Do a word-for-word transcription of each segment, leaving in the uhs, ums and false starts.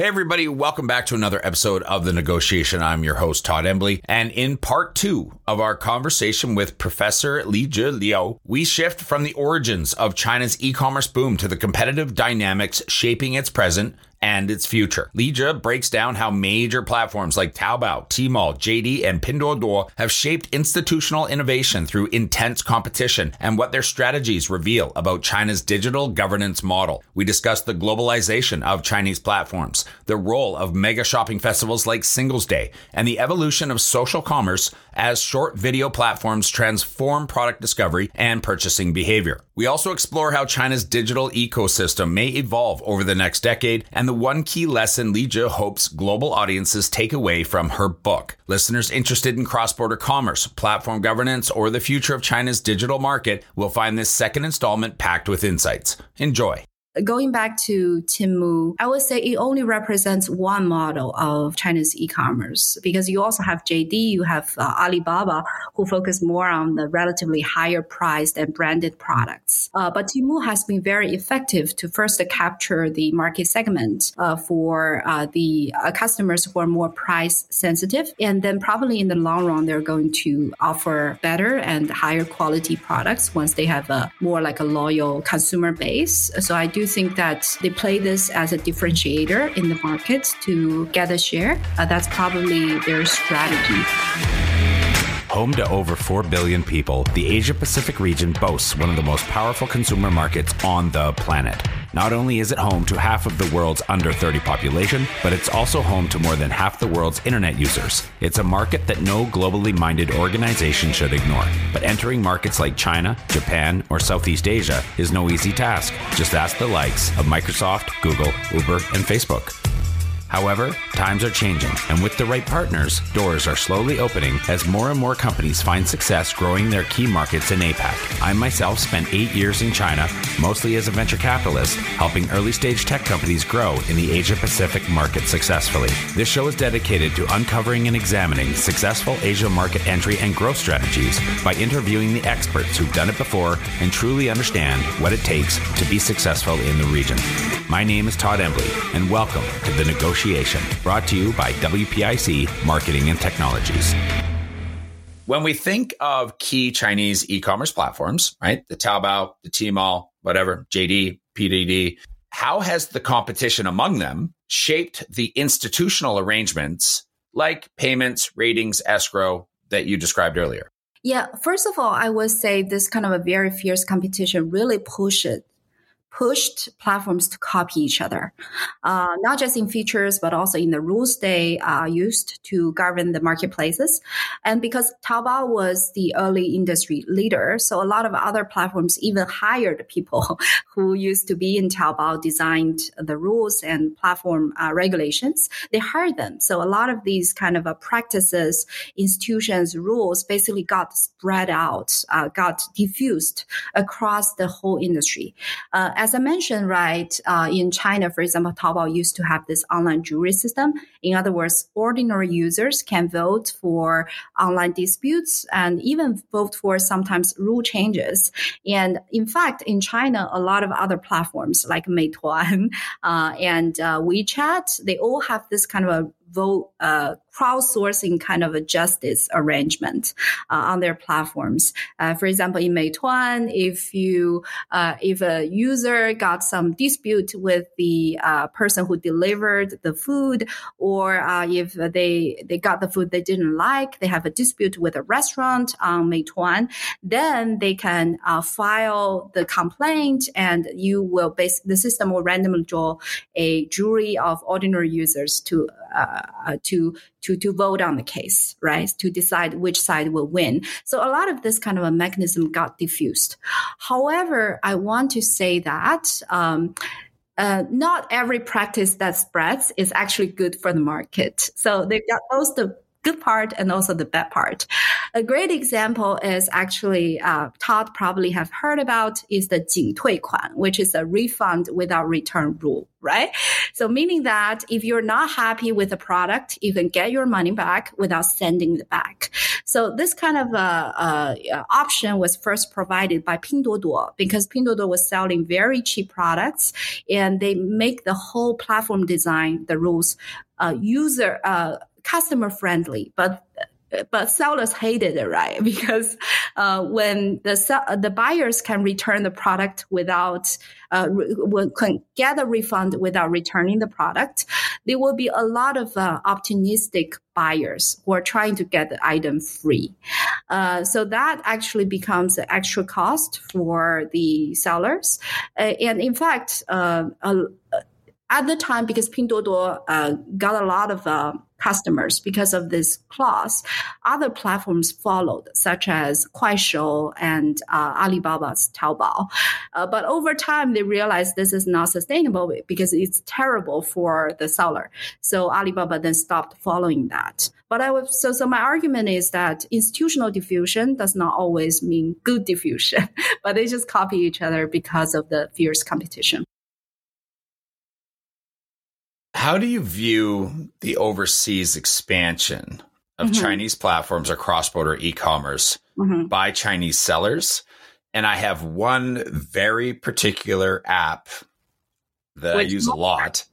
Hey, everybody. Welcome back to another episode of The Negotiation. I'm your host, Todd Embley. And in part two of our conversation with Professor Lijie Liu, we shift from the origins of China's e-commerce boom to the competitive dynamics shaping its present and its future. Lijie breaks down how major platforms like Taobao, Tmall, J D, and Pinduoduo have shaped institutional innovation through intense competition and what their strategies reveal about China's digital governance model. We discuss the globalization of Chinese platforms, the role of mega shopping festivals like Singles Day, and the evolution of social commerce as short video platforms transform product discovery and purchasing behavior. We also explore how China's digital ecosystem may evolve over the next decade and the one key lesson Lijie hopes global audiences take away from her book. Listeners interested in cross-border commerce, platform governance, or the future of China's digital market will find this second installment packed with insights. Enjoy. Going back to Temu, I would say it only represents one model of China's e-commerce because you also have J D, you have uh, Alibaba, who focus more on the relatively higher priced and branded products. Uh, but Temu has been very effective to first capture the market segment uh, for uh, the uh, customers who are more price sensitive. And then probably in the long run, they're going to offer better and higher quality products once they have a more like a loyal consumer base. So I do think that they play this as a differentiator in the market to get a share. Uh, that's probably their strategy. Home to over four billion people, the Asia-Pacific region boasts one of the most powerful consumer markets on the planet. Not only is it home to half of the world's under thirty population, but it's also home to more than half the world's internet users. It's a market that no globally minded organization should ignore. But entering markets like China, Japan, or Southeast Asia is no easy task. Just ask the likes of Microsoft, Google, Uber, and Facebook. However, times are changing, and with the right partners, doors are slowly opening as more and more companies find success growing their key markets in APAC. I myself spent eight years in China, mostly as a venture capitalist, helping early-stage tech companies grow in the Asia-Pacific market successfully. This show is dedicated to uncovering and examining successful Asia market entry and growth strategies by interviewing the experts who've done it before and truly understand what it takes to be successful in the region. My name is Todd Embley, and welcome to The Negotiation, brought to you by W P I C Marketing and Technologies. When we think of key Chinese e-commerce platforms, right, the Taobao, the Tmall, whatever, J D, P D D, how has the competition among them shaped the institutional arrangements like payments, ratings, escrow that you described earlier? Yeah, first of all, I would say this kind of a very fierce competition really pushed it. pushed platforms to copy each other, uh, not just in features, but also in the rules they uh, used to govern the marketplaces. And because Taobao was the early industry leader, so a lot of other platforms even hired people who used to be in Taobao, designed the rules and platform uh, regulations. They hired them. So a lot of these kind of uh, practices, institutions, rules basically got spread out, uh, got diffused across the whole industry. Uh, As I mentioned, right, uh, in China, for example, Taobao used to have this online jury system. In other words, ordinary users can vote for online disputes and even vote for sometimes rule changes. And in fact, in China, a lot of other platforms like Meituan uh, and uh, WeChat, they all have this kind of a vote, uh, crowdsourcing kind of a justice arrangement uh, on their platforms. Uh, for example, in Meituan, if you, uh, if a user got some dispute with the uh, person who delivered the food, or uh, if they they got the food they didn't like, they have a dispute with a restaurant on Meituan, then they can uh, file the complaint, and you will base the system will randomly draw a jury of ordinary users to. Uh, Uh, to to to vote on the case, right? To decide which side will win. So a lot of this kind of a mechanism got diffused. However, I want to say that um, uh, not every practice that spreads is actually good for the market. So they've got both the good part and also the bad part. A great example is actually uh, Todd probably have heard about is the 仅退款, which is a refund without return rule, right? So meaning that if you're not happy with the product, you can get your money back without sending it back. So this kind of uh, uh, option was first provided by Pinduoduo because Pinduoduo was selling very cheap products and they make the whole platform design, the rules, uh, user, uh, customer friendly, but But sellers hated it, right? Because uh, when the the buyers can return the product without, uh, re- can get a refund without returning the product, there will be a lot of uh, optimistic buyers who are trying to get the item free. Uh, so that actually becomes an extra cost for the sellers. Uh, and in fact, uh, uh, at the time, because Pinduoduo uh, got a lot of uh, customers because of this clause, other platforms followed, such as Kuaishou and uh, Alibaba's Taobao. Uh, but over time, they realized this is not sustainable because it's terrible for the seller. So Alibaba then stopped following that. But I would, so, so my argument is that institutional diffusion does not always mean good diffusion, but they just copy each other because of the fierce competition. How do you view the overseas expansion of mm-hmm. Chinese platforms or cross-border e-commerce mm-hmm. by Chinese sellers? And I have one very particular app that Which I use a lot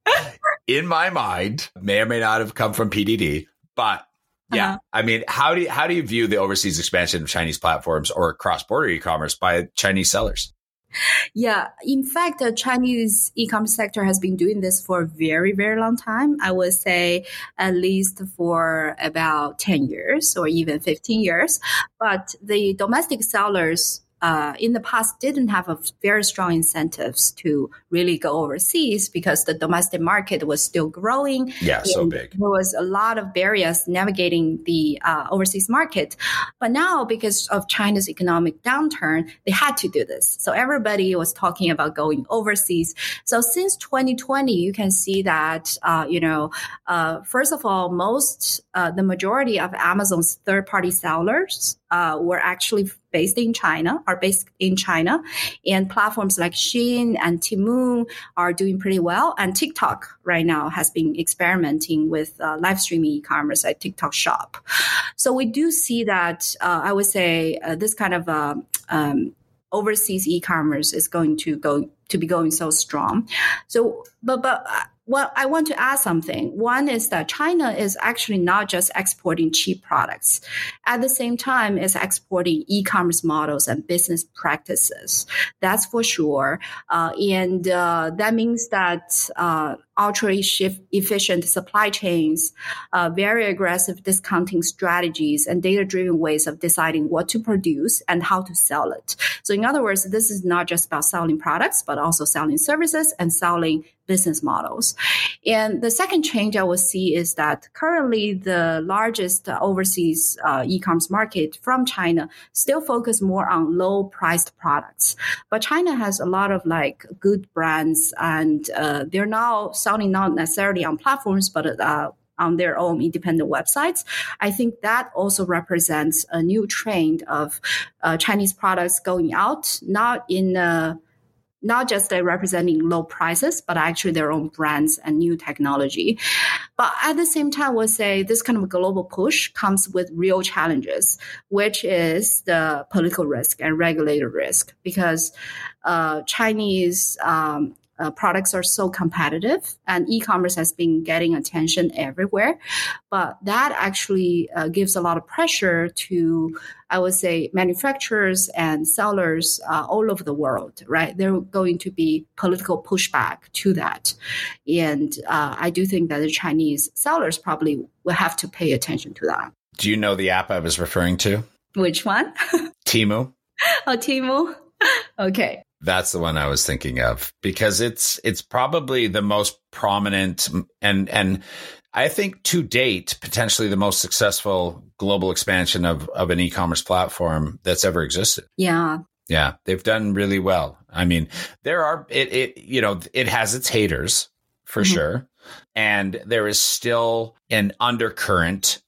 in my mind, may or may not have come from P D D, but yeah, uh-huh. I mean, how do you, how do you view the overseas expansion of Chinese platforms or cross-border e-commerce by Chinese sellers? Yeah, in fact, the Chinese e-commerce sector has been doing this for a very, very long time. I would say at least for about ten years or even fifteen years. But the domestic sellers Uh, in the past didn't have a very strong incentives to really go overseas because the domestic market was still growing. Yeah, so big. There was a lot of barriers navigating the uh, overseas market. But now, because of China's economic downturn, they had to do this. So everybody was talking about going overseas. So since twenty twenty, you can see that, uh, you know, uh, first of all, most, uh, the majority of Amazon's third-party sellers uh, were actually based in China, are based in China. And platforms like Shein and Temu are doing pretty well. And TikTok right now has been experimenting with uh, live streaming e-commerce at TikTok Shop. So we do see that, uh, I would say, uh, this kind of uh, um, overseas e-commerce is going to go to be going so strong. So, but, but, uh, well, I want to add something. One is that China is actually not just exporting cheap products. At the same time, it's exporting e-commerce models and business practices. That's for sure. Uh, and uh, that means that uh, ultra-efficient supply chains, uh, very aggressive discounting strategies, and data-driven ways of deciding what to produce and how to sell it. So in other words, this is not just about selling products, but also selling services and selling business models. And the second change I will see is that currently the largest uh, overseas uh, e-commerce market from China still focus more on low-priced products. But China has a lot of like good brands, and uh, they're now selling not necessarily on platforms, but uh, on their own independent websites. I think that also represents a new trend of uh, Chinese products going out, not in a not just like representing low prices, but actually their own brands and new technology. But at the same time, we'll say this kind of global push comes with real challenges, which is the political risk and regulator risk, because uh, Chinese um, uh, products are so competitive, and e-commerce has been getting attention everywhere. But that actually uh, gives a lot of pressure to, I would say, manufacturers and sellers uh, all over the world, right? There are going to be political pushback to that. And uh, I do think that the Chinese sellers probably will have to pay attention to that. Do you know the app I was referring to? Which one? Temu. Oh, Temu. Okay. That's the one I was thinking of, because it's it's probably the most prominent and and I think to date, potentially the most successful global expansion of, of an e-commerce platform that's ever existed. Yeah. Yeah. They've done really well. I mean, there are, it, it you know, it has its haters for mm-hmm. sure. And there is still an undercurrent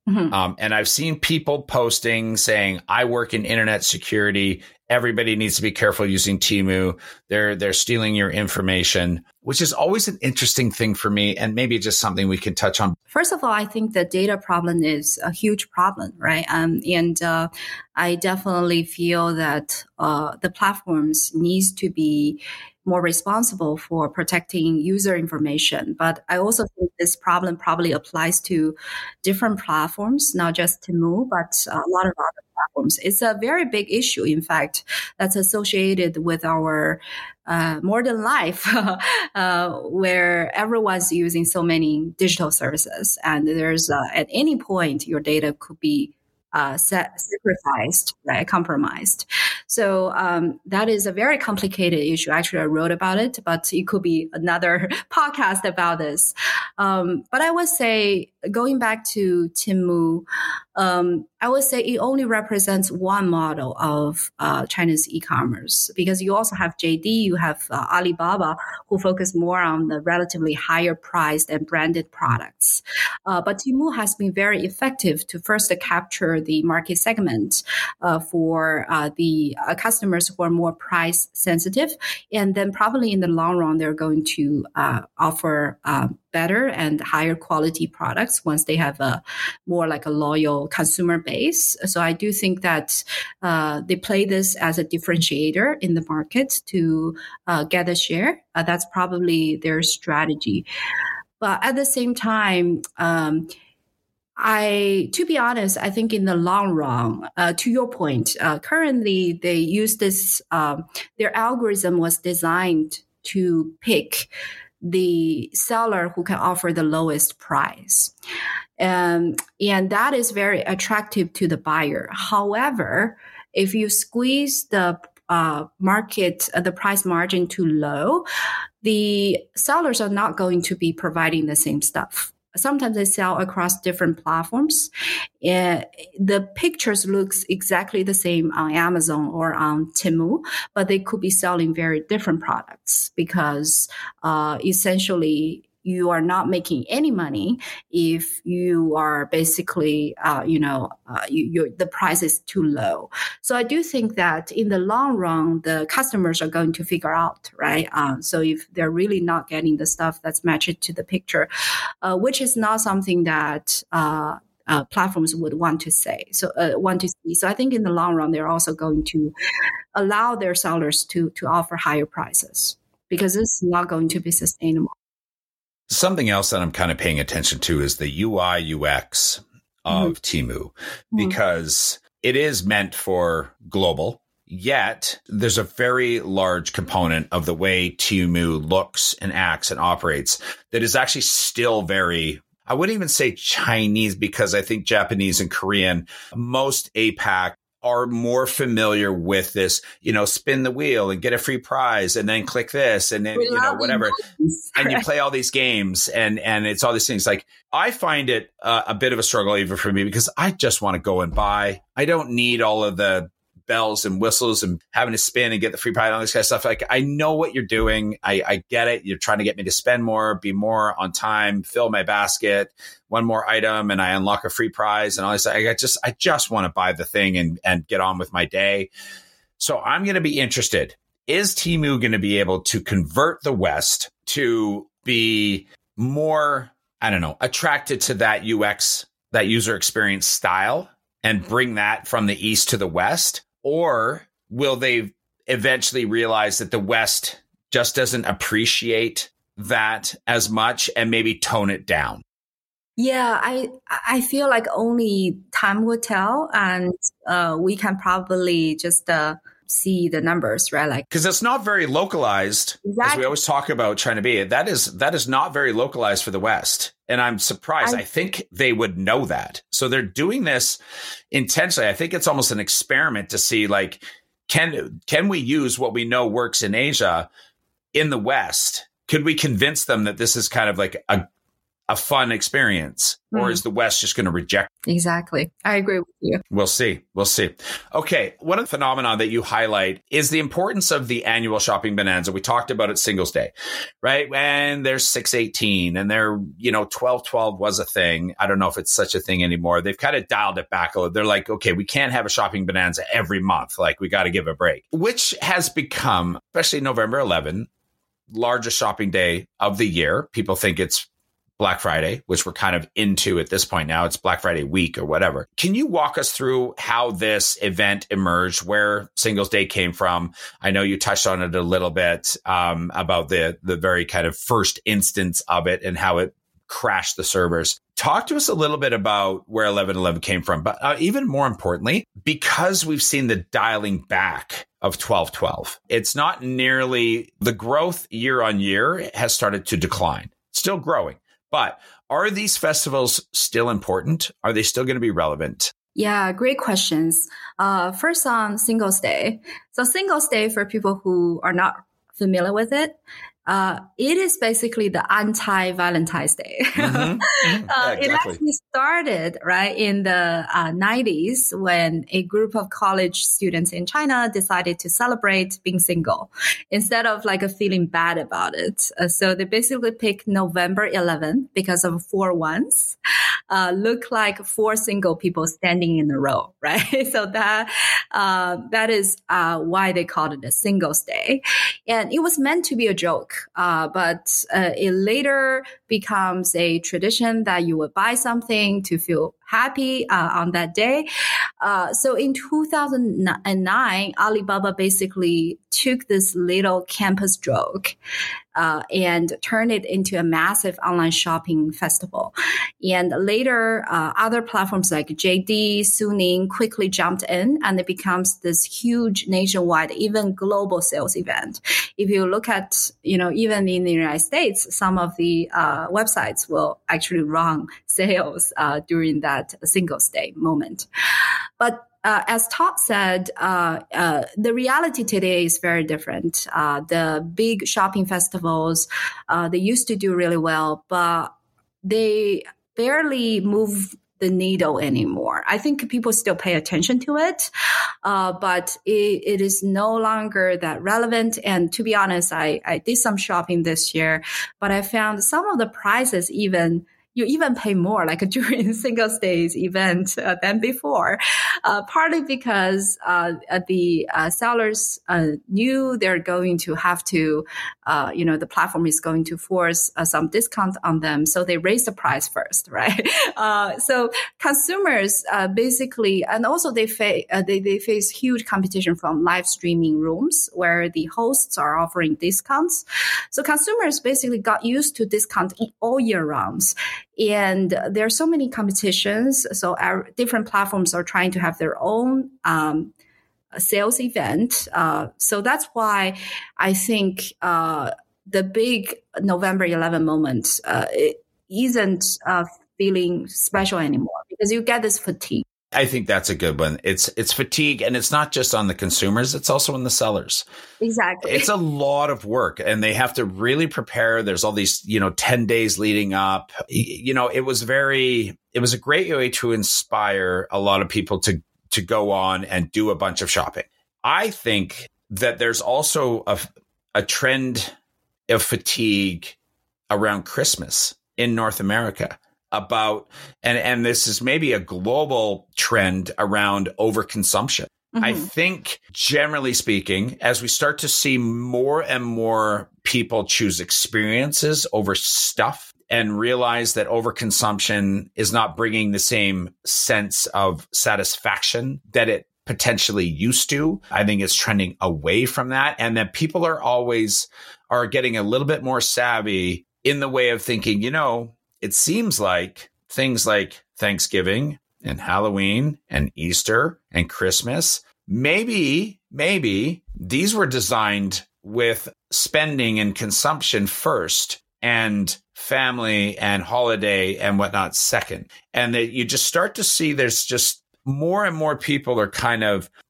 Mm-hmm. Um, and I've seen people posting saying, I work in internet security. Everybody needs to be careful using Temu. They're they're stealing your information, which is always an interesting thing for me, and maybe just something we can touch on. First of all, I think the data problem is a huge problem, right? Um, and uh, I definitely feel that uh, the platforms needs to be more responsible for protecting user information. But I also think this problem probably applies to different platforms, not just Temu, but a lot of other platforms. It's a very big issue, in fact, that's associated with our uh, modern life, uh, where everyone's using so many digital services. And there's uh, at any point, your data could be Uh, sacrificed, right, compromised. So um, that is a very complicated issue. Actually, I wrote about it, but it could be another podcast about this. Um, but I would say, going back to Temu, um, I would say it only represents one model of uh, China's e-commerce, because you also have J D, you have uh, Alibaba, who focus more on the relatively higher priced and branded products. Uh, but Temu has been very effective to first capture the market segment uh, for uh, the uh, customers who are more price sensitive. And then probably in the long run, they're going to uh, offer uh, better and higher quality products once they have a more like a loyal consumer base. So I do think that uh, they play this as a differentiator in the market to uh, get a share. Uh, that's probably their strategy. But at the same time, um, I, to be honest, I think in the long run, uh, to your point, uh, currently they use this, um, their algorithm was designed to pick the seller who can offer the lowest price. Um, and that is very attractive to the buyer. However, if you squeeze the uh, market, uh, the price margin too low, the sellers are not going to be providing the same stuff. Sometimes they sell across different platforms. Uh, the pictures looks exactly the same on Amazon or on Temu, but they could be selling very different products because uh, essentially you are not making any money if you are basically, uh, you know, uh, you, you're, the price is too low. So I do think that in the long run, the customers are going to figure out, right? Uh, so if they're really not getting the stuff that's matched to the picture, uh, which is not something that uh, uh, platforms would want to say, so uh, want to see. So I think in the long run, they're also going to allow their sellers to to offer higher prices because it's not going to be sustainable. Something else that I'm kind of paying attention to is the U I U X of mm-hmm. Temu, because it is meant for global, yet there's a very large component of the way Temu looks and acts and operates that is actually still very, I wouldn't even say Chinese, because I think Japanese and Korean, most APAC are more familiar with this, you know, spin the wheel and get a free prize and then click this and then, we you know, whatever. Games. And you play all these games and, and it's all these things. Like, I find it uh, a bit of a struggle even for me because I just want to go and buy. I don't need all of the bells and whistles and having to spin and get the free prize and all this kind of stuff. Like, I know what you're doing. I, I get it. You're trying to get me to spend more, be more on time, fill my basket, one more item, and I unlock a free prize and all this. I just, I just want to buy the thing and, and get on with my day. So I'm going to be interested. Is Temu going to be able to convert the West to be more, I don't know, attracted to that U X, that user experience style, and bring that from the East to the West? Or will they eventually realize that the West just doesn't appreciate that as much and maybe tone it down? Yeah, I I feel like only time will tell, and uh, we can probably just uh, see the numbers, right? Like, because it's not very localized, exactly. As we always talk about trying to be. That is that is not very localized for the West. And I'm surprised. I, I think they would know that. So they're doing this intentionally. I think it's almost an experiment to see, like, can can we use what we know works in Asia in the West? Could we convince them that this is kind of like a, a fun experience? Mm. Or is the West just going to reject? Exactly. I agree with you. We'll see. We'll see. Okay. One of the phenomena that you highlight is the importance of the annual shopping bonanza. We talked about it Singles Day, right? And there's six eighteen and there, you know, twelve twelve was a thing. I don't know if it's such a thing anymore. They've kind of dialed it back a little. They're like, okay, we can't have a shopping bonanza every month. Like we got to give a break, which has become, especially November eleventh, largest shopping day of the year. People think it's Black Friday, which we're kind of into at this point now. It's Black Friday week or whatever. Can you walk us through how this event emerged, where Singles Day came from? I know you touched on it a little bit um, about the the very kind of first instance of it and how it crashed the servers. Talk to us a little bit about where eleven eleven came from. But uh, even more importantly, because we've seen the dialing back of twelve twelve, it's not nearly the growth year on year has started to decline. Still growing. But are these festivals still important? Are they still going to be relevant? Yeah, great questions. Uh, first on Singles Day. So Singles Day, for people who are not familiar with it, Uh, it is basically the anti-Valentine's Day. Mm-hmm. Mm-hmm. uh, yeah, exactly. It actually started, right, in the uh, nineties when a group of college students in China decided to celebrate being single instead of like a feeling bad about it. Uh, so they basically picked November eleventh because of four ones. Uh, look like four single people standing in a row, right? So that uh, that is uh, why they called it a Singles Day. And it was meant to be a joke. Uh, but uh, it later becomes a tradition that you would buy something to feel happy uh, on that day. Uh, so in two thousand nine, Alibaba basically took this little campus joke uh, and turned it into a massive online shopping festival. And later, uh, other platforms like J D, Suning quickly jumped in, and it becomes this huge nationwide, even global sales event. If you look at, you know, even in the United States, some of the uh, websites will actually run sales uh, during that Singles Day moment. But uh, as Todd said, uh, uh, the reality today is very different. Uh, the big shopping festivals, uh, they used to do really well, but they barely move the needle anymore. I think people still pay attention to it, uh, but it, it is no longer that relevant. And to be honest, I, I did some shopping this year, but I found some of the prices even you even pay more like during Singles Day's event uh, than before, uh, partly because uh, the uh, sellers uh, knew they're going to have to, uh, you know, the platform is going to force uh, some discount on them. So they raise the price first, right? Uh, so consumers uh, basically, and also they, fa- uh, they, they face huge competition from live streaming rooms where the hosts are offering discounts. So consumers basically got used to discount all year rounds. And there are so many competitions. So our different platforms are trying to have their own um, sales event. Uh, so that's why I think uh, the big November eleventh moment uh, it isn't uh, feeling special anymore because you get this fatigue. I think that's a good one. It's it's fatigue, and it's not just on the consumers, it's also on the sellers. Exactly. It's a lot of work, and they have to really prepare. There's all these, you know, ten days leading up. You know, it was very, it was a great way to inspire a lot of people to to go on and do a bunch of shopping. I think that there's also a, a trend of fatigue around Christmas in North America. About, and, and this is maybe a global trend around overconsumption. Mm-hmm. I think generally speaking, as we start to see more and more people choose experiences over stuff and realize that overconsumption is not bringing the same sense of satisfaction that it potentially used to, I think it's trending away from that. And that people are always are getting a little bit more savvy in the way of thinking, you know, it seems like things like Thanksgiving and Halloween and Easter and Christmas, maybe, maybe these were designed with spending and consumption first and family and holiday and whatnot second. And that you just start to see there's just more and more people are kind of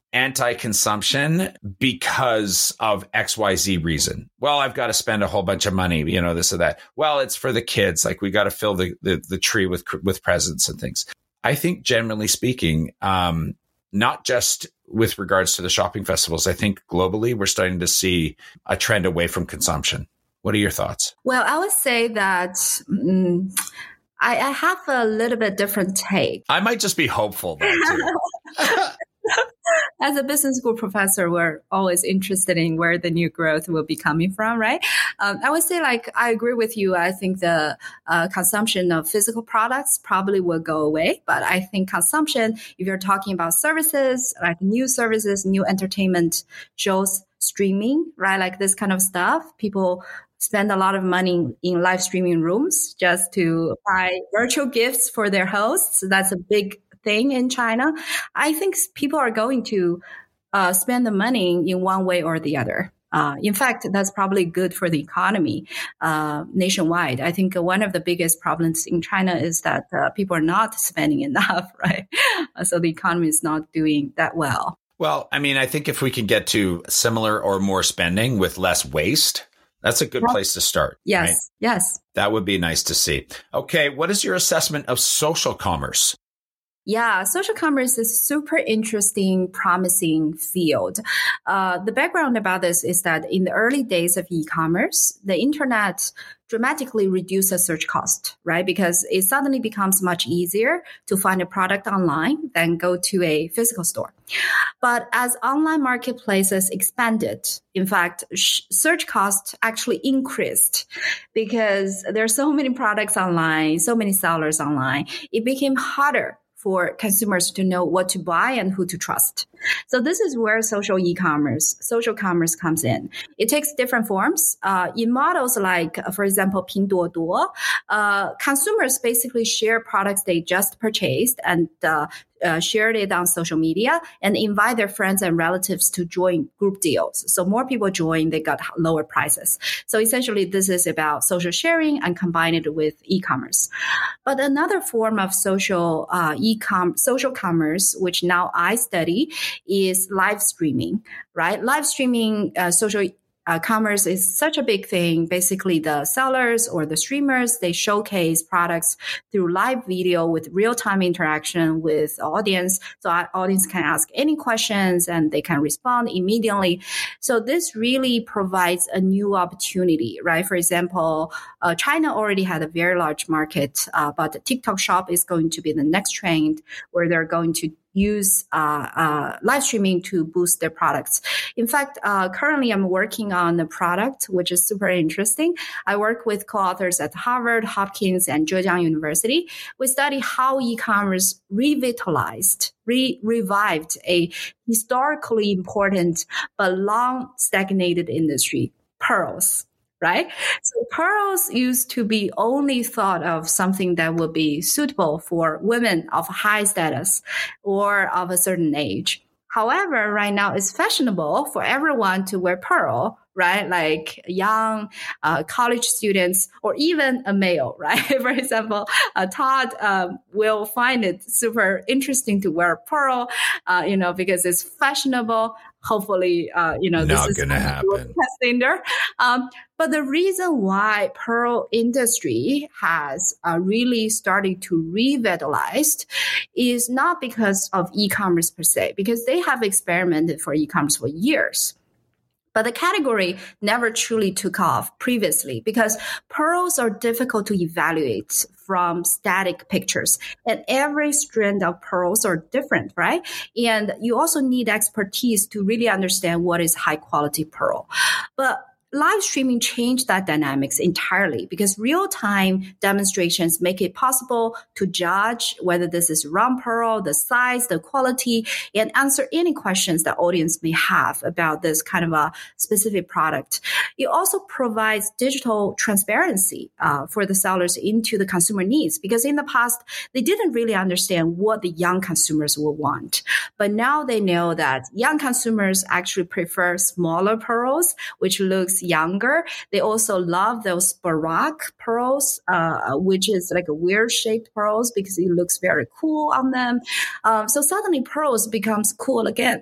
anti-consumption because of X Y Z reason. Well, I've got to spend a whole bunch of money, you know, this or that. Well, it's for the kids. Like we got to fill the, the, the tree with, with presents and things. I think generally speaking, um, not just with regards to the shopping festivals, I think globally we're starting to see a trend away from consumption. What are your thoughts? Well, I would say that um, I, I have a little bit different take. I might just be hopeful though, too. As a business school professor, we're always interested in where the new growth will be coming from, right? Um, I would say, like, I agree with you. I think the uh, consumption of physical products probably will go away. But I think consumption, if you're talking about services, like new services, new entertainment shows, streaming, right? Like this kind of stuff, people spend a lot of money in live streaming rooms just to buy virtual gifts for their hosts. That's a big thing in China. I think people are going to uh, spend the money in one way or the other. Uh, in fact, that's probably good for the economy uh, nationwide. I think one of the biggest problems in China is that uh, people are not spending enough, right? So the economy is not doing that well. Well, I mean, I think if we can get to similar or more spending with less waste, that's a good Yeah. place to start. Yes, right? yes. That would be nice to see. Okay, what is your assessment of social commerce? Yeah, social commerce is a super interesting, promising field. Uh, the background about this is that in the early days of e-commerce, the internet dramatically reduced the search cost, right? Because it suddenly becomes much easier to find a product online than go to a physical store. But as online marketplaces expanded, in fact, sh- search costs actually increased because there are so many products online, so many sellers online. It became harder for consumers to know what to buy and who to trust. So this is where social e-commerce, social commerce comes in. It takes different forms. Uh, in models like, uh, for example, Pinduoduo, uh, consumers basically share products they just purchased and uh, uh, shared it on social media and invite their friends and relatives to join group deals. So more people join, they got lower prices. So essentially, this is about social sharing and combine it with e-commerce. But another form of social uh, e-com social commerce, which now I study, is live streaming, right? Live streaming uh, social uh, commerce is such a big thing. Basically, the sellers or the streamers, they showcase products through live video with real-time interaction with audience. So our audience can ask any questions and they can respond immediately. So this really provides a new opportunity, right? For example, uh, China already had a very large market, uh, but TikTok Shop is going to be the next trend where they're going to use uh, uh, live streaming to boost their products. In fact, uh, currently I'm working on a product which is super interesting. I work with co-authors at Harvard, Hopkins, and Zhejiang University. We study how e-commerce revitalized, re- revived a historically important but long stagnated industry, pearls. Right? So pearls used to be only thought of something that would be suitable for women of high status or of a certain age. However, right now it's fashionable for everyone to wear pearl, right? Like young uh, college students or even a male, right? For example, uh, Todd um, will find it super interesting to wear pearl, uh, you know, because it's fashionable. Hopefully, uh, you know, Not this gonna is happen. testing there. Um, but the reason why pearl industry has uh, really started to revitalize is not because of e-commerce per se, because they have experimented for e-commerce for years. But the category never truly took off previously because pearls are difficult to evaluate from static pictures. And every strand of pearls are different, right? And you also need expertise to really understand what is high quality pearl. But live streaming changed that dynamics entirely because real-time demonstrations make it possible to judge whether this is raw pearl, the size, the quality, and answer any questions that audience may have about this kind of a specific product. It also provides digital transparency uh, for the sellers into the consumer needs because in the past, they didn't really understand what the young consumers will want. But now they know that young consumers actually prefer smaller pearls, which looks looks younger. They also love those Baroque pearls, uh, which is like a weird shaped pearls because it looks very cool on them. Um, so suddenly pearls becomes cool again.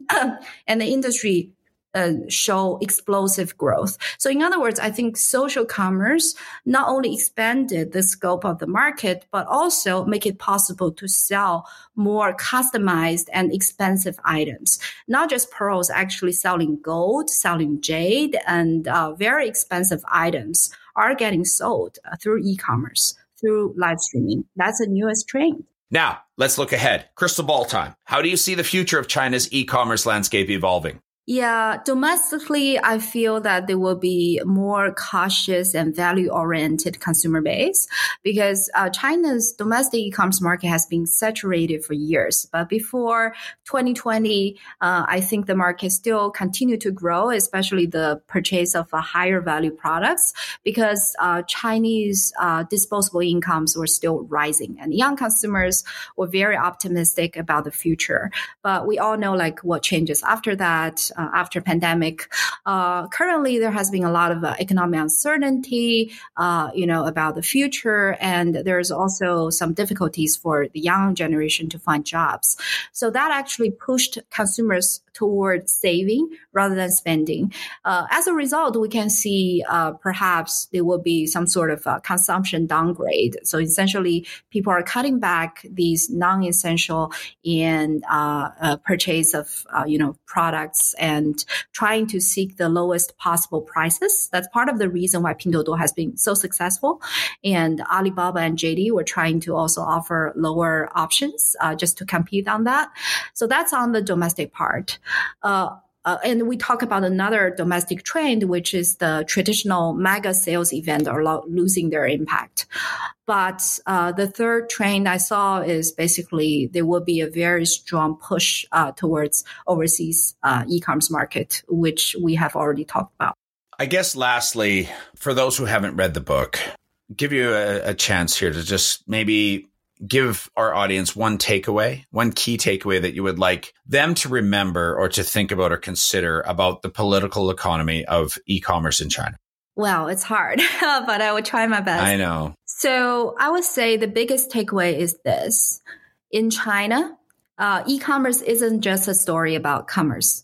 And the industry Uh, show explosive growth. So in other words, I think social commerce not only expanded the scope of the market, but also make it possible to sell more customized and expensive items. Not just pearls, actually selling gold, selling jade, and uh, very expensive items are getting sold uh, through e-commerce, through live streaming. That's the newest trend. Now, let's look ahead. Crystal ball time. How do you see the future of China's e-commerce landscape evolving? Yeah, domestically, I feel that there will be more cautious and value-oriented consumer base because uh, China's domestic e-commerce market has been saturated for years. But before twenty twenty, uh, I think the market still continued to grow, especially the purchase of uh, higher value products because uh, Chinese uh, disposable incomes were still rising and young consumers were very optimistic about the future. But we all know like what changes after that. Uh, after pandemic, uh, currently there has been a lot of uh, economic uncertainty, uh, you know, about the future, and there's also some difficulties for the young generation to find jobs. So that actually pushed consumers toward saving rather than spending. Uh, as a result, we can see uh, perhaps there will be some sort of uh, consumption downgrade. So essentially, people are cutting back these non-essential and uh, uh, purchase of uh, you know products and trying to seek the lowest possible prices. That's part of the reason why Pinduoduo has been so successful. And Alibaba and J D were trying to also offer lower options uh, just to compete on that. So that's on the domestic part. Uh, Uh, and we talk about another domestic trend, which is the traditional mega sales event are lo- losing their impact. But uh, the third trend I saw is basically there will be a very strong push uh, towards overseas uh, e-commerce market, which we have already talked about. I guess lastly, for those who haven't read the book, give you a, a chance here to just maybe give our audience one takeaway, one key takeaway that you would like them to remember or to think about or consider about the political economy of e-commerce in China. Well, it's hard, but I will try my best. I know. So I would say the biggest takeaway is this. In China, uh, e-commerce isn't just a story about commerce.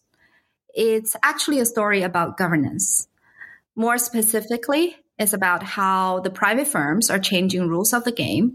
It's actually a story about governance. More specifically, it's about how the private firms are changing rules of the game.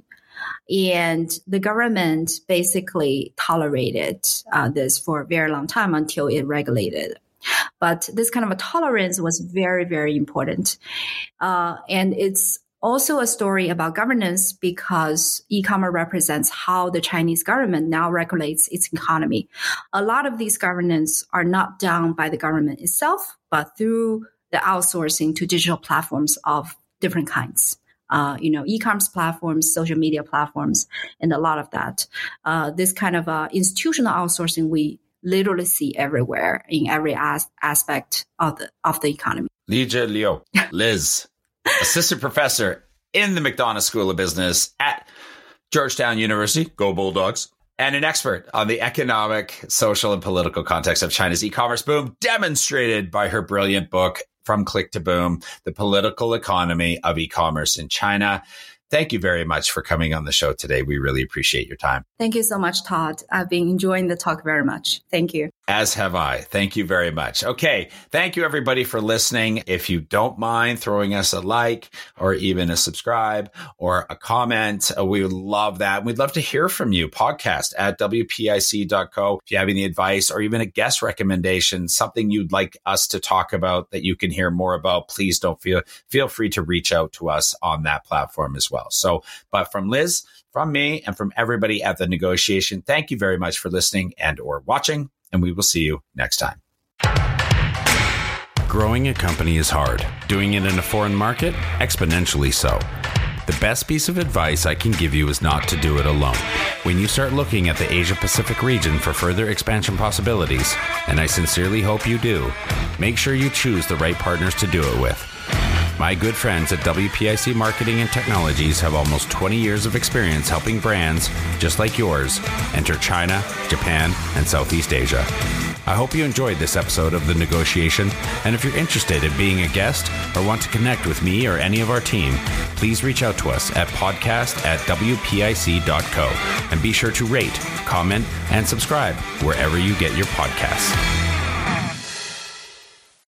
And the government basically tolerated uh, this for a very long time until it regulated. But this kind of a tolerance was very, very important. Uh, and it's also a story about governance because e-commerce represents how the Chinese government now regulates its economy. A lot of these governance are not done by the government itself, but through the outsourcing to digital platforms of different kinds. Uh, you know, e-commerce platforms, social media platforms, and a lot of that. Uh, this kind of uh, institutional outsourcing we literally see everywhere in every as- aspect of the of the economy. Lizhi Liu, Liz, assistant professor in the McDonough School of Business at Georgetown University, go Bulldogs, and an expert on the economic, social, and political context of China's e-commerce boom, demonstrated by her brilliant book, From Click to Boom, The Political Economy of E-commerce in China. Thank you very much for coming on the show today. We really appreciate your time. Thank you so much, Todd. I've been enjoying the talk very much. Thank you. As have I. Thank you very much. Okay. Thank you, everybody, for listening. If you don't mind throwing us a like or even a subscribe or a comment, uh, we would love that. We'd love to hear from you. Podcast at W P I C dot co. If you have any advice or even a guest recommendation, something you'd like us to talk about that you can hear more about, please don't feel, feel free to reach out to us on that platform as well. So, but from Liz, from me, and from everybody at The Negotiation, thank you very much for listening and or watching, and we will see you next time. Growing a company is hard. Doing it in a foreign market, exponentially so. The best piece of advice I can give you is not to do it alone. When you start looking at the Asia-Pacific region for further expansion possibilities, and I sincerely hope you do, make sure you choose the right partners to do it with. My good friends at W P I C Marketing and Technologies have almost twenty years of experience helping brands, just like yours, enter China, Japan, and Southeast Asia. I hope you enjoyed this episode of The Negotiation, and if you're interested in being a guest or want to connect with me or any of our team, please reach out to us at podcast at w p i c dot co, and be sure to rate, comment, and subscribe wherever you get your podcasts.